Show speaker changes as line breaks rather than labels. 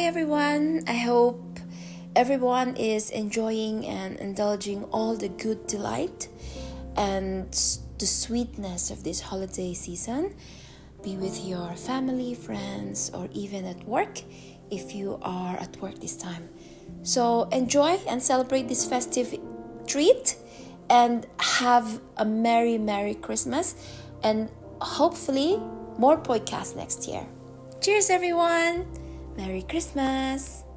everyone. I hope everyone is enjoying and indulging all the good delight and the sweetness of this holiday season. Be with your family, friends, or even at work if you are at work this time. So enjoy and celebrate this festive treat and have a Merry Christmas, and hopefully more podcasts next year. Cheers everyone! Merry Christmas!